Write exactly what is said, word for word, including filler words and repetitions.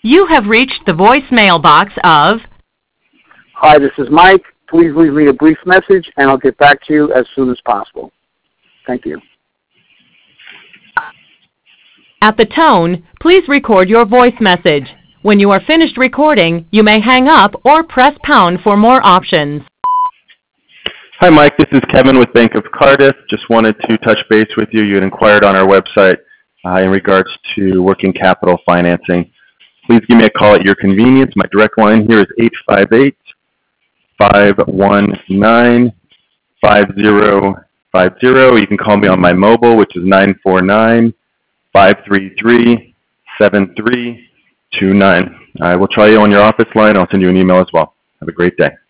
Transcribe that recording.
You have reached the voicemail box of... Hi, this is Mike. Please leave me a brief message, and I'll get back to you as soon as possible. Thank you. At the tone, please record your voice message. When you are finished recording, you may hang up or press pound for more options. Hi, Mike. This is Kevin with Bank of Cardiff. Just wanted to touch base with you. You had inquired on our website uh, in regards to working capital financing. Please give me a call at your convenience. My direct line here is eight five eight, five one nine, five zero five zero. You can call me on my mobile, which is nine four nine, five three three, seven three two nine. I will try you on your office line. I'll send you an email as well. Have a great day.